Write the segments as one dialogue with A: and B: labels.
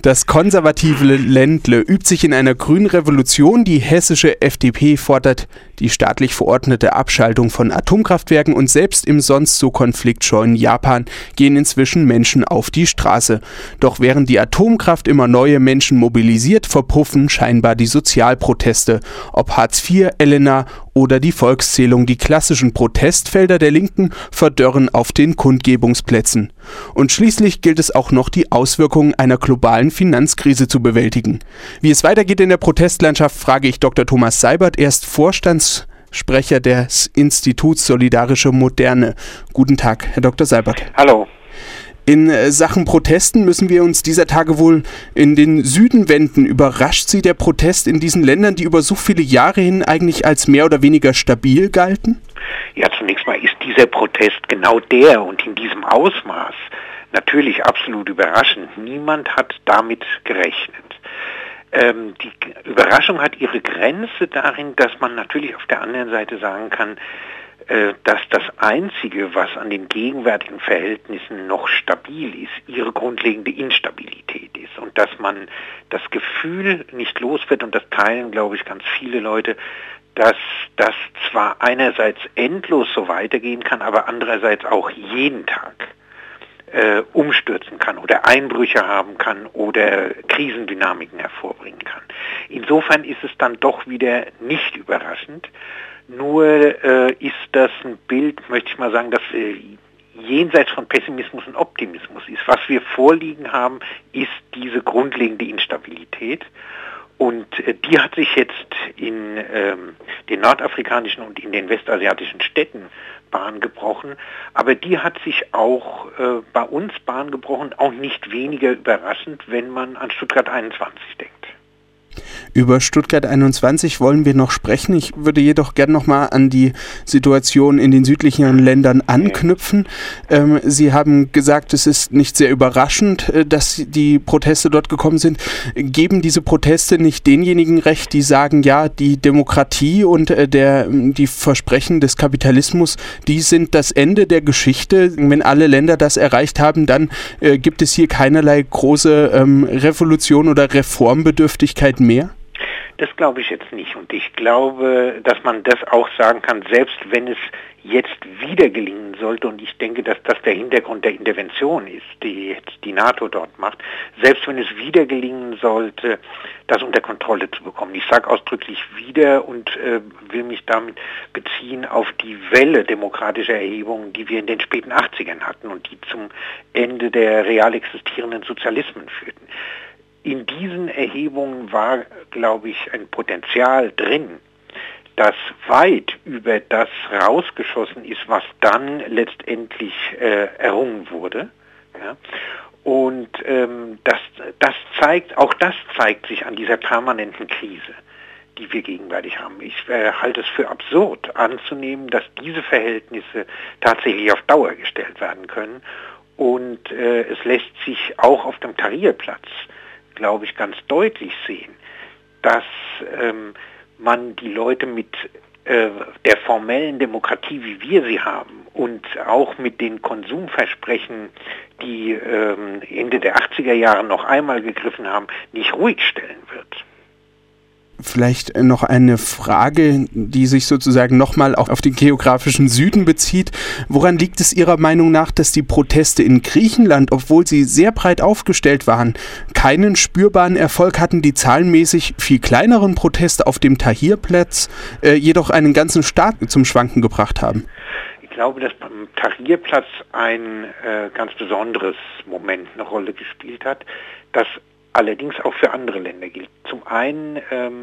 A: Das konservative Ländle übt sich in einer grünen Revolution. Die hessische FDP fordert die staatlich verordnete Abschaltung von Atomkraftwerken und selbst im sonst so konfliktscheuen Japan gehen inzwischen Menschen auf die Straße. Doch während die Atomkraft immer neue Menschen mobilisiert, verpuffen scheinbar die Sozialproteste. Ob Hartz IV, Elena oder die Volkszählung, die klassischen Protestfelder der Linken verdörren auf den Kundgebungsplätzen. Und schließlich gilt es auch noch, die Auswirkungen einer globalen Finanzkrise zu bewältigen. Wie es weitergeht in der Protestlandschaft, frage ich Dr. Thomas Seibert. Er ist Vorstandssprecher des Instituts Solidarische Moderne. Guten Tag, Herr Dr. Seibert.
B: Hallo.
A: In Sachen Protesten müssen wir uns dieser Tage wohl in den Süden wenden. Überrascht Sie der Protest in diesen Ländern, die über so viele Jahre hin eigentlich als mehr oder weniger stabil galten?
B: Ja, zunächst mal ist dieser Protest genau der und in diesem Ausmaß natürlich absolut überraschend. Niemand hat damit gerechnet. Die Überraschung hat ihre Grenze darin, dass man natürlich auf der anderen Seite sagen kann, dass das Einzige, was an den gegenwärtigen Verhältnissen noch stabil ist, ihre grundlegende Instabilität ist und dass man das Gefühl nicht los wird, und das teilen, glaube ich, ganz viele Leute, dass das zwar einerseits endlos so weitergehen kann, aber andererseits auch jeden Tag umstürzen kann oder Einbrüche haben kann oder Krisendynamiken hervorbringen kann. Insofern ist es dann doch wieder nicht überraschend. Nur ist das ein Bild, möchte ich mal sagen, das jenseits von Pessimismus und Optimismus ist. Was wir vorliegen haben, ist diese grundlegende Instabilität. Und die hat sich jetzt in den nordafrikanischen und in den westasiatischen Städten Bahn gebrochen. Aber die hat sich auch bei uns Bahn gebrochen, auch nicht weniger überraschend, wenn man an Stuttgart 21 denkt.
A: Über Stuttgart 21 wollen wir noch sprechen. Ich würde jedoch gerne noch mal an die Situation in den südlichen Ländern anknüpfen. Sie haben gesagt, es ist nicht sehr überraschend, dass die Proteste dort gekommen sind. Geben diese Proteste nicht denjenigen recht, die sagen, ja, die Demokratie und die Versprechen des Kapitalismus, die sind das Ende der Geschichte. Wenn alle Länder das erreicht haben, dann gibt es hier keinerlei große Revolution oder Reformbedürftigkeit mehr?
B: Das glaube ich jetzt nicht. Und ich glaube, dass man das auch sagen kann, selbst wenn es jetzt wieder gelingen sollte, und ich denke, dass das der Hintergrund der Intervention ist, die jetzt die NATO dort macht, selbst wenn es wieder gelingen sollte, das unter Kontrolle zu bekommen. Ich sage ausdrücklich wieder und will mich damit beziehen auf die Welle demokratischer Erhebungen, die wir in den späten 80ern hatten und die zum Ende der real existierenden Sozialismen führten. In diesen Erhebungen war, glaube ich, ein Potenzial drin, das weit über das rausgeschossen ist, was dann letztendlich errungen wurde. Ja? Und das zeigt sich an dieser permanenten Krise, die wir gegenwärtig haben. Ich halte es für absurd anzunehmen, dass diese Verhältnisse tatsächlich auf Dauer gestellt werden können. Und es lässt sich auch auf dem Tahrirplatz, glaube ich, ganz deutlich sehen, dass man die Leute mit der formellen Demokratie, wie wir sie haben, und auch mit den Konsumversprechen, die Ende der 80er Jahre noch einmal gegriffen haben, nicht ruhig stellen wird.
A: Vielleicht noch eine Frage, die sich sozusagen nochmal auf den geografischen Süden bezieht. Woran liegt es Ihrer Meinung nach, dass die Proteste in Griechenland, obwohl sie sehr breit aufgestellt waren, keinen spürbaren Erfolg hatten, die zahlenmäßig viel kleineren Proteste auf dem Tahrirplatz jedoch einen ganzen Staat zum Schwanken gebracht haben?
B: Ich glaube, dass beim Tahrirplatz ein ganz besonderes Moment eine Rolle gespielt hat, das allerdings auch für andere Länder gilt. Zum einen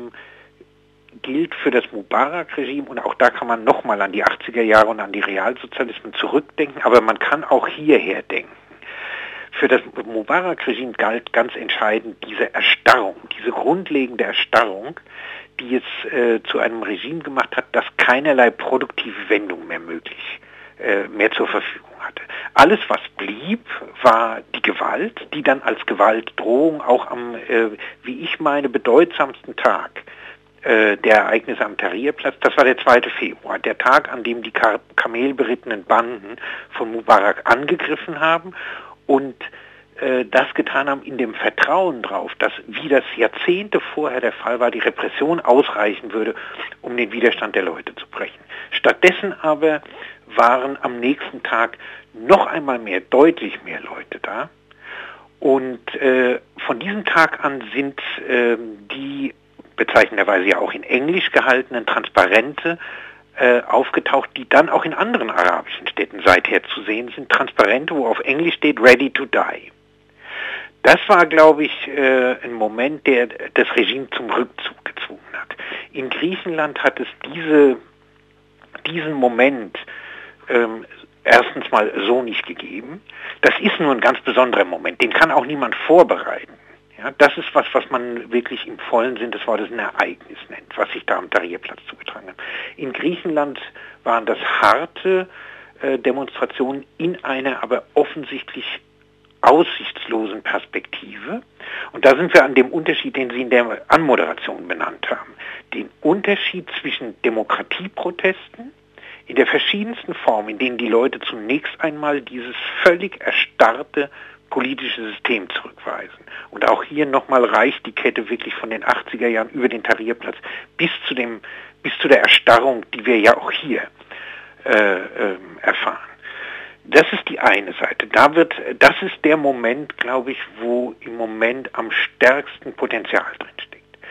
B: gilt für das Mubarak-Regime, und auch da kann man nochmal an die 80er Jahre und an die Realsozialismen zurückdenken, aber man kann auch hierher denken. Für das Mubarak-Regime galt ganz entscheidend diese Erstarrung, diese grundlegende Erstarrung, die es zu einem Regime gemacht hat, das keinerlei produktive Wendung mehr mehr zur Verfügung hatte. Alles, was blieb, war die Gewalt, die dann als Gewaltdrohung auch am, wie ich meine, bedeutsamsten Tag der Ereignisse am Tahrirplatz, das war der 2. Februar, der Tag, an dem die kamelberittenen Banden von Mubarak angegriffen haben und das getan haben in dem Vertrauen drauf, dass, wie das Jahrzehnte vorher der Fall war, die Repression ausreichen würde, um den Widerstand der Leute zu brechen. Stattdessen aber waren am nächsten Tag noch einmal mehr, deutlich mehr Leute da. Und von diesem Tag an sind die bezeichnenderweise ja auch in Englisch gehaltenen Transparente aufgetaucht, die dann auch in anderen arabischen Städten seither zu sehen sind. Transparente, wo auf Englisch steht Ready to Die. Das war, glaube ich, ein Moment, der das Regime zum Rückzug gezwungen hat. In Griechenland hat es diesen Moment erstens mal so nicht gegeben. Das ist nur ein ganz besonderer Moment, den kann auch niemand vorbereiten. Ja, das ist was man wirklich im vollen Sinn des Wortes ein Ereignis nennt, was sich da am Tahrirplatz zugetragen hat. In Griechenland waren das harte Demonstrationen in einer aber offensichtlich aussichtslosen Perspektive. Und da sind wir an dem Unterschied, den Sie in der Anmoderation benannt haben. Den Unterschied zwischen Demokratieprotesten in der verschiedensten Form, in denen die Leute zunächst einmal dieses völlig erstarrte politische System zurückweisen. Und auch hier nochmal reicht die Kette wirklich von den 80er Jahren über den Tahrirplatz bis zu der Erstarrung, die wir ja auch hier erfahren. Das ist die eine Seite. Das ist der Moment, glaube ich, wo im Moment am stärksten Potenzial drinsteckt.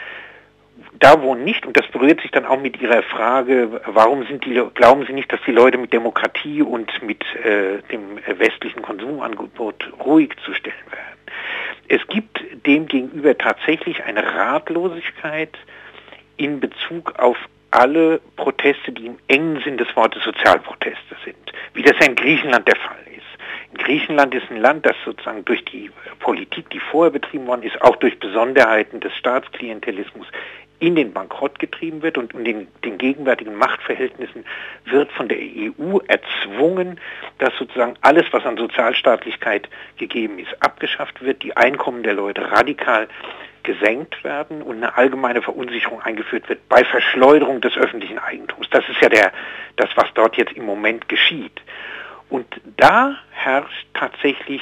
B: Da wo nicht, und das berührt sich dann auch mit Ihrer Frage, glauben Sie nicht, dass die Leute mit Demokratie und mit dem westlichen Konsumangebot ruhig zu stellen werden? Es gibt demgegenüber tatsächlich eine Ratlosigkeit in Bezug auf alle Proteste, die im engen Sinn des Wortes Sozialproteste sind, wie das ja in Griechenland der Fall ist. Griechenland ist ein Land, das sozusagen durch die Politik, die vorher betrieben worden ist, auch durch Besonderheiten des Staatsklientelismus in den Bankrott getrieben wird und in den gegenwärtigen Machtverhältnissen wird von der EU erzwungen, dass sozusagen alles, was an Sozialstaatlichkeit gegeben ist, abgeschafft wird, die Einkommen der Leute radikal gesenkt werden und eine allgemeine Verunsicherung eingeführt wird bei Verschleuderung des öffentlichen Eigentums. Das ist ja das, was dort jetzt im Moment geschieht. Und da herrscht tatsächlich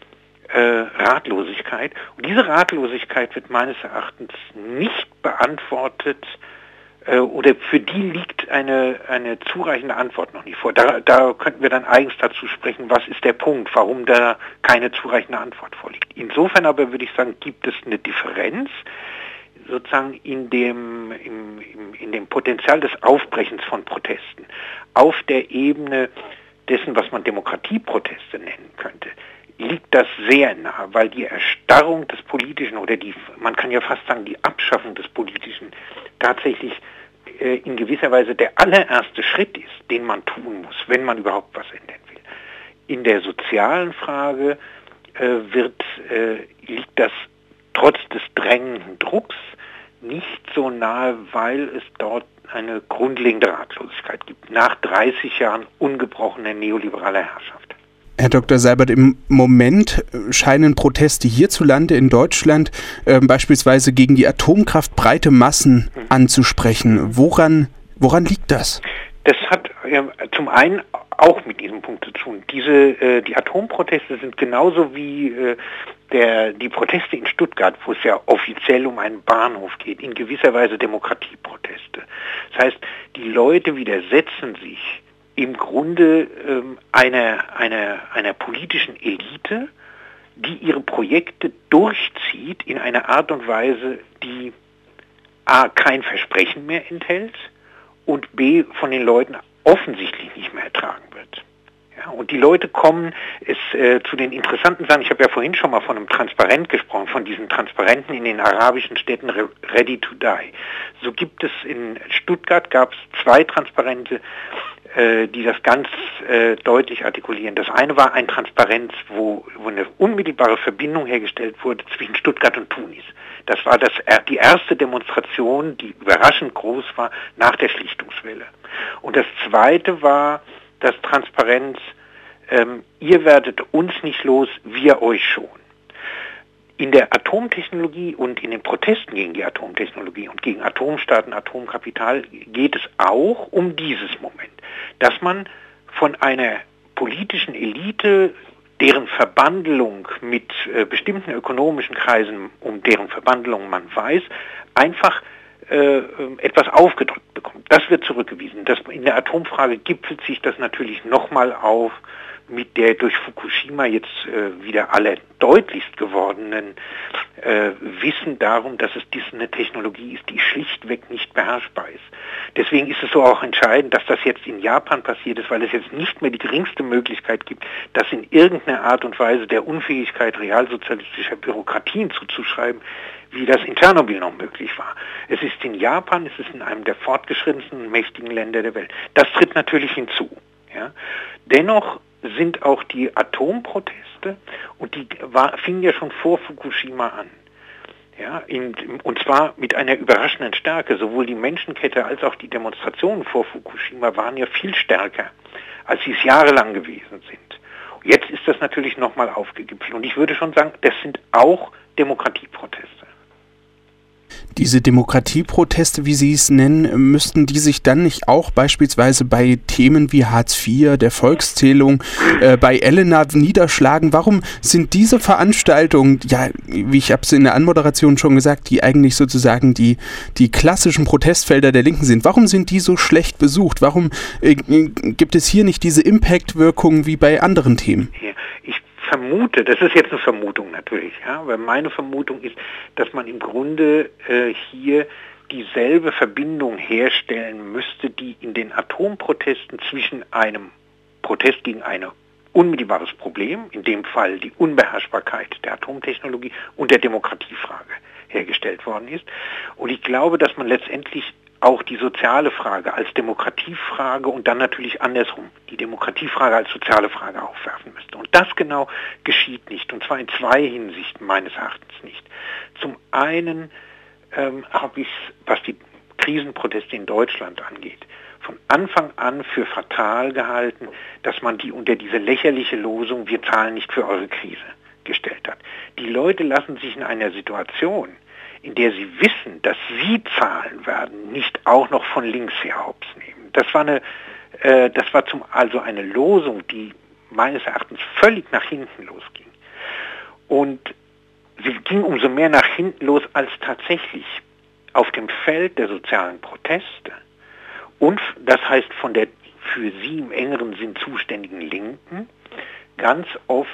B: Ratlosigkeit. Und diese Ratlosigkeit wird meines Erachtens nicht beantwortet oder für die liegt eine zureichende Antwort noch nicht vor. Da könnten wir dann eigens dazu sprechen, was ist der Punkt, warum da keine zureichende Antwort vorliegt. Insofern aber würde ich sagen, gibt es eine Differenz sozusagen in dem Potenzial des Aufbrechens von Protesten auf der Ebene dessen, was man Demokratieproteste nennen könnte. Liegt das sehr nah, weil die Erstarrung des Politischen oder man kann ja fast sagen, die Abschaffung des Politischen tatsächlich in gewisser Weise der allererste Schritt ist, den man tun muss, wenn man überhaupt was ändern will. In der sozialen Frage liegt das trotz des drängenden Drucks nicht so nahe, weil es dort eine grundlegende Ratlosigkeit gibt, nach 30 Jahren ungebrochener neoliberaler Herrschaft.
A: Herr Dr. Seibert, im Moment scheinen Proteste hierzulande in Deutschland beispielsweise gegen die Atomkraft breite Massen anzusprechen. Woran liegt das?
B: Das hat zum einen auch mit diesem Punkt zu tun. Die Atomproteste sind genauso wie die Proteste in Stuttgart, wo es ja offiziell um einen Bahnhof geht, in gewisser Weise Demokratieproteste. Das heißt, die Leute widersetzen sich im Grunde einer politischen Elite, die ihre Projekte durchzieht in einer Art und Weise, die a. kein Versprechen mehr enthält und b. von den Leuten offensichtlich nicht mehr ertragen wird. Ja, und die Leute kommen zu den interessanten Sachen, ich habe ja vorhin schon mal von einem Transparent gesprochen, von diesen Transparenten in den arabischen Städten Ready to Die. So gibt es in Stuttgart, gab es 2 Transparente, die das ganz deutlich artikulieren. Das eine war ein Transparenz, wo eine unmittelbare Verbindung hergestellt wurde zwischen Stuttgart und Tunis. Das war die erste Demonstration, die überraschend groß war nach der Schlichtungswelle. Und das zweite war das Transparenz, ihr werdet uns nicht los, wir euch schon. In der Atomtechnologie und in den Protesten gegen die Atomtechnologie und gegen Atomstaaten, Atomkapital geht es auch um dieses Moment, dass man von einer politischen Elite, deren Verbandelung mit bestimmten ökonomischen Kreisen, um deren Verbandelung man weiß, einfach etwas aufgedrückt bekommt. Das wird zurückgewiesen. In der Atomfrage gipfelt sich das natürlich nochmal auf mit der durch Fukushima jetzt wieder allerdeutlichst gewordenen Wissen darum, dass es eine Technologie ist, die schlichtweg nicht beherrschbar ist. Deswegen ist es so auch entscheidend, dass das jetzt in Japan passiert ist, weil es jetzt nicht mehr die geringste Möglichkeit gibt, das in irgendeiner Art und Weise der Unfähigkeit realsozialistischer Bürokratien zuzuschreiben, wie das in Tschernobyl noch möglich war. Es ist in Japan, es ist in einem der fortgeschrittensten und mächtigen Länder der Welt. Das tritt natürlich hinzu. Ja. Dennoch sind auch die Atomproteste, und die fingen ja schon vor Fukushima an, ja, und zwar mit einer überraschenden Stärke. Sowohl die Menschenkette als auch die Demonstrationen vor Fukushima waren ja viel stärker, als sie es jahrelang gewesen sind. Jetzt ist das natürlich nochmal aufgegipfelt, und ich würde schon sagen, das sind auch Demokratieproteste.
A: Diese Demokratieproteste, wie Sie es nennen, müssten die sich dann nicht auch beispielsweise bei Themen wie Hartz IV, der Volkszählung, bei Elena niederschlagen? Warum sind diese Veranstaltungen, ja, wie ich habe es in der Anmoderation schon gesagt, die eigentlich sozusagen die klassischen Protestfelder der Linken sind, warum sind die so schlecht besucht? Warum gibt es hier nicht diese Impact-Wirkung wie bei anderen Themen?
B: Ja, ich vermute, das ist jetzt eine Vermutung natürlich, ja, aber meine Vermutung ist, dass man im Grunde hier dieselbe Verbindung herstellen müsste, die in den Atomprotesten zwischen einem Protest gegen ein unmittelbares Problem, in dem Fall die Unbeherrschbarkeit der Atomtechnologie, und der Demokratiefrage hergestellt worden ist. Und ich glaube, dass man letztendlich auch die soziale Frage als Demokratiefrage und dann natürlich andersrum die Demokratiefrage als soziale Frage aufwerfen müsste. Und das genau geschieht nicht, und zwar in zwei Hinsichten meines Erachtens nicht. Zum einen habe ich, was die Krisenproteste in Deutschland angeht, von Anfang an für fatal gehalten, dass man die unter diese lächerliche Losung „Wir zahlen nicht für eure Krise" gestellt hat. Die Leute lassen sich in einer Situation, in der sie wissen, dass sie zahlen werden, nicht auch noch von links her hops nehmen. Das war also eine Losung, die meines Erachtens völlig nach hinten losging. Und sie ging umso mehr nach hinten los, als tatsächlich auf dem Feld der sozialen Proteste und das heißt von der für sie im engeren Sinn zuständigen Linken ganz oft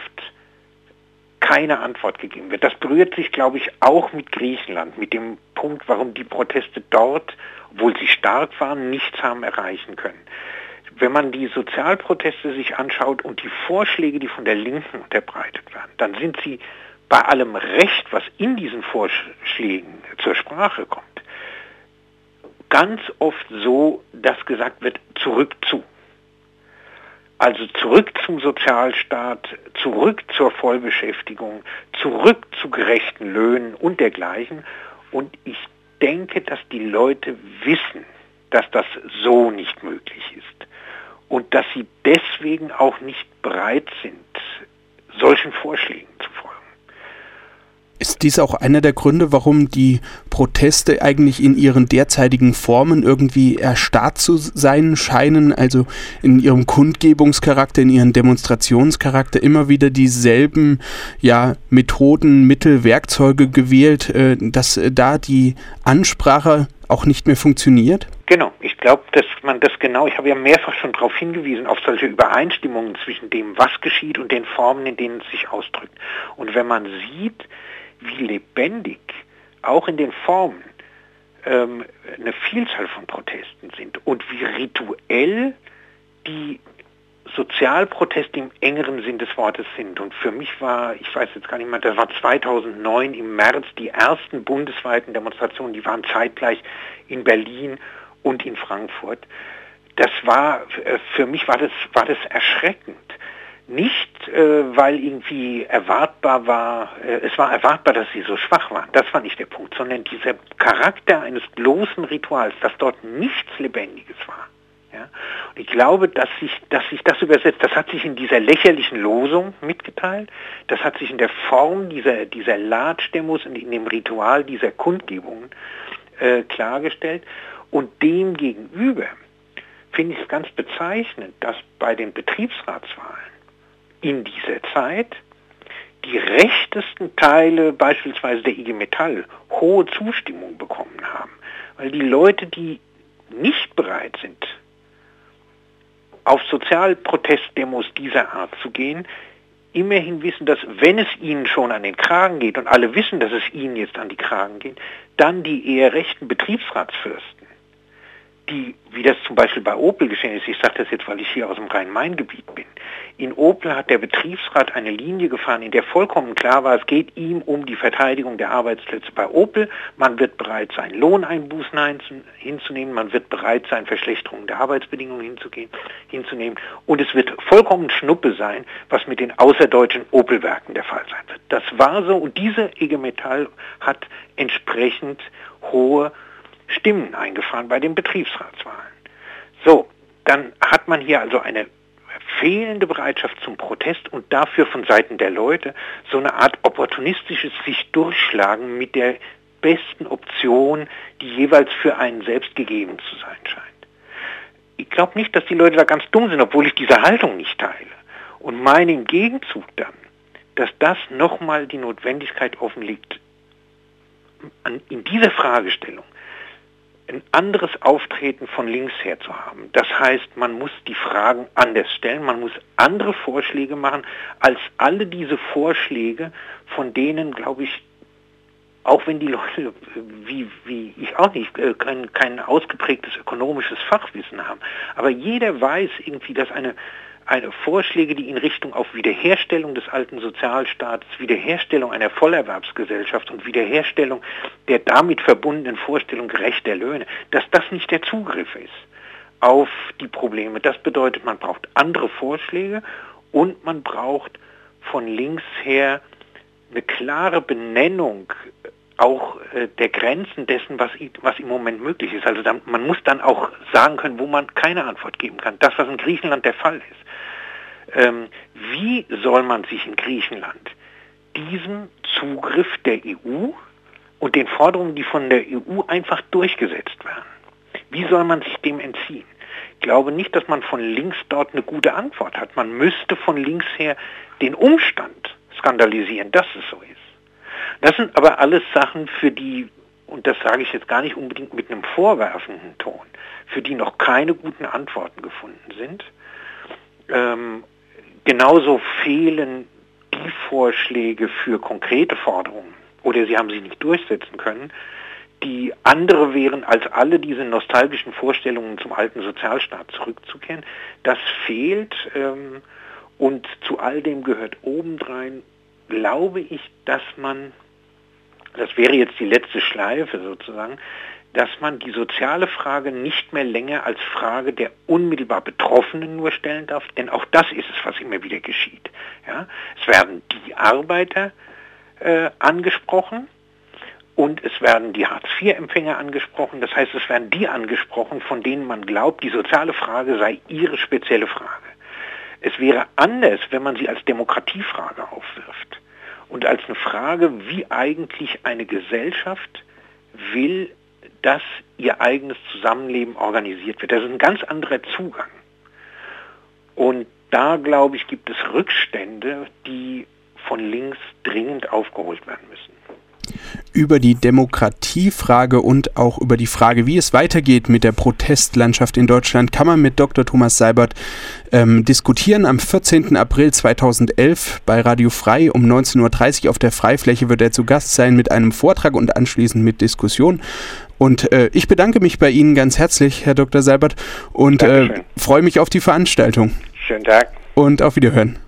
B: keine Antwort gegeben wird. Das berührt sich, glaube ich, auch mit Griechenland, mit dem Punkt, warum die Proteste dort, obwohl sie stark waren, nichts haben erreichen können. Wenn man die Sozialproteste sich anschaut und die Vorschläge, die von der Linken unterbreitet werden, dann sind sie bei allem Recht, was in diesen Vorschlägen zur Sprache kommt, ganz oft so, dass gesagt wird, zurück zu. Also zurück zum Sozialstaat, zurück zur Vollbeschäftigung, zurück zu gerechten Löhnen und dergleichen. Und ich denke, dass die Leute wissen, dass das so nicht möglich ist. Und dass sie deswegen auch nicht bereit sind, solchen Vorschlägen zu folgen.
A: Ist dies auch einer der Gründe, warum die Proteste eigentlich in ihren derzeitigen Formen irgendwie erstarrt zu sein scheinen, also in ihrem Kundgebungscharakter, in ihrem Demonstrationscharakter immer wieder dieselben Methoden, Mittel, Werkzeuge gewählt, dass da die Ansprache auch nicht mehr funktioniert?
B: Genau, ich glaube, dass man das genau, ich habe ja mehrfach schon darauf hingewiesen, auf solche Übereinstimmungen zwischen dem, was geschieht und den Formen, in denen es sich ausdrückt. Und wenn man sieht, wie lebendig auch in den Formen eine Vielzahl von Protesten sind und wie rituell die Sozialproteste im engeren Sinn des Wortes sind. Und für mich war, ich weiß jetzt gar nicht mehr, das war 2009 im März die ersten bundesweiten Demonstrationen, die waren zeitgleich in Berlin und in Frankfurt. Das war, für mich war das erschreckend. Nicht, weil irgendwie erwartbar war, es war erwartbar, dass sie so schwach waren, das war nicht der Punkt, sondern dieser Charakter eines bloßen Rituals, dass dort nichts Lebendiges war. Ja? Und ich glaube, dass sich das übersetzt, das hat sich in dieser lächerlichen Losung mitgeteilt, das hat sich in der Form dieser Latschdemos und in dem Ritual dieser Kundgebungen klargestellt. Und dem gegenüber finde ich es ganz bezeichnend, dass bei den Betriebsratswahlen in dieser Zeit die rechtesten Teile, beispielsweise der IG Metall, hohe Zustimmung bekommen haben. Weil die Leute, die nicht bereit sind, auf Sozialprotestdemos dieser Art zu gehen, immerhin wissen, dass wenn es ihnen schon an den Kragen geht, und alle wissen, dass es ihnen jetzt an die Kragen geht, dann die eher rechten Betriebsratsfürsten, die, wie das zum Beispiel bei Opel geschehen ist, ich sage das jetzt, weil ich hier aus dem Rhein-Main-Gebiet bin, in Opel hat der Betriebsrat eine Linie gefahren, in der vollkommen klar war, es geht ihm um die Verteidigung der Arbeitsplätze bei Opel, man wird bereit sein, Lohneinbußen hinzunehmen, man wird bereit sein, Verschlechterungen der Arbeitsbedingungen hinzunehmen und es wird vollkommen Schnuppe sein, was mit den außerdeutschen Opel-Werken der Fall sein wird. Das war so und diese IG Metall hat entsprechend hohe Stimmen eingefahren bei den Betriebsratswahlen. So, dann hat man hier also eine fehlende Bereitschaft zum Protest und dafür von Seiten der Leute so eine Art opportunistisches sich durchschlagen mit der besten Option, die jeweils für einen selbst gegeben zu sein scheint. Ich glaube nicht, dass die Leute da ganz dumm sind, obwohl ich diese Haltung nicht teile. Und meine im Gegenzug dann, dass das nochmal die Notwendigkeit offenlegt, in dieser Fragestellung ein anderes Auftreten von links her zu haben. Das heißt, man muss die Fragen anders stellen, man muss andere Vorschläge machen, als alle diese Vorschläge, von denen, glaube ich, auch wenn die Leute, wie ich auch nicht, kein ausgeprägtes ökonomisches Fachwissen haben, aber jeder weiß irgendwie, dass eine Vorschläge, die in Richtung auf Wiederherstellung des alten Sozialstaates, Wiederherstellung einer Vollerwerbsgesellschaft und Wiederherstellung der damit verbundenen Vorstellung gerechter Löhne, dass das nicht der Zugriff ist auf die Probleme. Das bedeutet, man braucht andere Vorschläge und man braucht von links her eine klare Benennung auch der Grenzen dessen, was im Moment möglich ist. Also man muss dann auch sagen können, wo man keine Antwort geben kann. Das, was in Griechenland der Fall ist. Wie soll man sich in Griechenland diesem Zugriff der EU und den Forderungen, die von der EU einfach durchgesetzt werden, wie soll man sich dem entziehen? Ich glaube nicht, dass man von links dort eine gute Antwort hat. Man müsste von links her den Umstand skandalisieren, dass es so ist. Das sind aber alles Sachen, für die, und das sage ich jetzt gar nicht unbedingt mit einem vorwerfenden Ton, für die noch keine guten Antworten gefunden sind. Genauso fehlen die Vorschläge für konkrete Forderungen oder sie haben sie nicht durchsetzen können, die andere wären, als alle diese nostalgischen Vorstellungen zum alten Sozialstaat zurückzukehren. Das fehlt und zu all dem gehört obendrein, glaube ich, dass man, das wäre jetzt die letzte Schleife sozusagen, dass man die soziale Frage nicht mehr länger als Frage der unmittelbar Betroffenen nur stellen darf, denn auch das ist es, was immer wieder geschieht. Ja? Es werden die Arbeiter angesprochen und es werden die Hartz-IV-Empfänger angesprochen, das heißt, es werden die angesprochen, von denen man glaubt, die soziale Frage sei ihre spezielle Frage. Es wäre anders, wenn man sie als Demokratiefrage aufwirft und als eine Frage, wie eigentlich eine Gesellschaft will, dass ihr eigenes Zusammenleben organisiert wird. Das ist ein ganz anderer Zugang. Und da, glaube ich, gibt es Rückstände, die von links dringend aufgeholt werden müssen.
A: Über die Demokratiefrage und auch über die Frage, wie es weitergeht mit der Protestlandschaft in Deutschland, kann man mit Dr. Thomas Seibert diskutieren. Am 14. April 2011 bei Radio Frei um 19.30 Uhr auf der Freifläche wird er zu Gast sein mit einem Vortrag und anschließend mit Diskussion. Und ich bedanke mich bei Ihnen ganz herzlich, Herr Dr. Seibert, und freue mich auf die Veranstaltung.
B: Schönen Tag.
A: Und auf Wiederhören.